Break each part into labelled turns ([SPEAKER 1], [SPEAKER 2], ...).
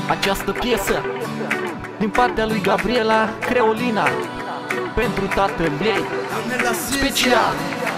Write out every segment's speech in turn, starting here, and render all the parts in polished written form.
[SPEAKER 1] Această piesă din partea lui Gabriela Creolina pentru tatăl ei special.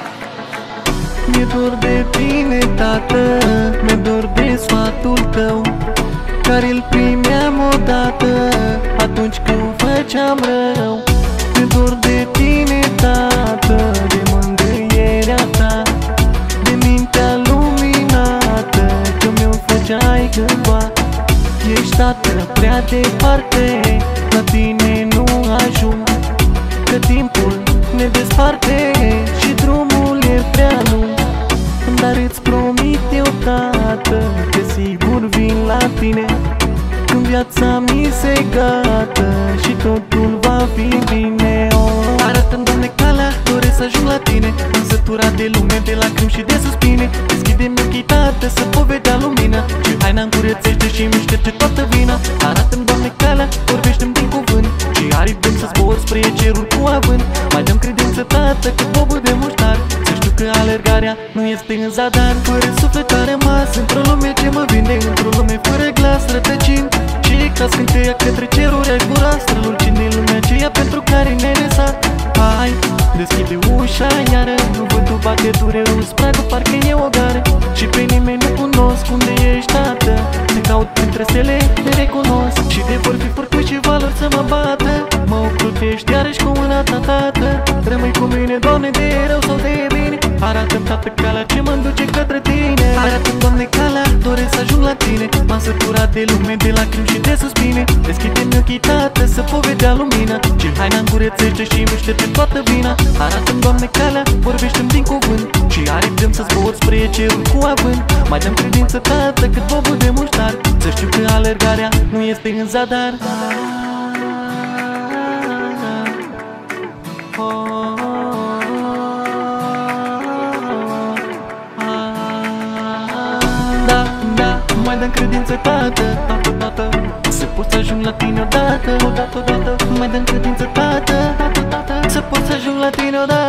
[SPEAKER 2] Mi-e dor de tine, tată, mi-e dor de sfatul tău, care îl primeam odată atunci când făceam rău. Mi-e dor de tine, tată, de mângâierea ta, de mintea luminată ce mi-o făceai cândva. Ești, tată, prea departe, la tine nu ajung, că timpul ne desparte și drumul e prea lung. Dar îți promit eu, tată, că sigur vin la tine când viața mi se gata și totul va fi bine. Arată-mi, Doamne, calea, doresc să ajung la tine, însăturat de lume, de lacrimi și de suspine. Deschide-mi ochii, tată, să pot vedea lumina și haina încurățește și mi șterge toată vina. Arată-mi, Doamne, calea, vorbește-mi din cuvânt și aripi-mi să zbor spre cerul cu avânt. Mai dăm credință, tată, cât bobul de muștar, să știu că alergarea nu este în zadar. Fără suflet a rămas într-o lume ce mă vinde, într-o lume fără glas, rătăcind și ca scânteia către ceruri aș zbura, strălucind din lumea aceea pentru care ne-ai lăsat. Hai, deschide ușa iară, vântul bate dureul, spragă parcă e o gară și pe nimeni nu cunosc unde ești, tată. Te caut printre stele, te recunosc și de vor fi furtuni și valori să mă bată. Mă ocrutești iarăși cu mâna ta, tată, rămâi cu mine, Doamne, de rău sau de bine. Arată-mi, tată, calea ce mă duce către tine. Arată-mi, Doamne, calea, doresc să ajung la tine. M-am săturat de lume, de lacrimi și de suspine. Deschide-mi ochii, tată, să pot vedea lumina și haina încurățește și mi șterge toată vina. Arată-mi, Doamne, calea, vorbește-mi din cuvânt și aripi-mi să zbor spre cerul cu avânt. Mai dăm credință, tată, cât bobul de muștar, să știu că alergarea nu este în zadar. Da, da, mai dăm credință, tată, tată, tată, să pot să ajung la tine odată, odată, odată. Mai dăm credință, tată, tată, tată, să pot să ajung la tine odată.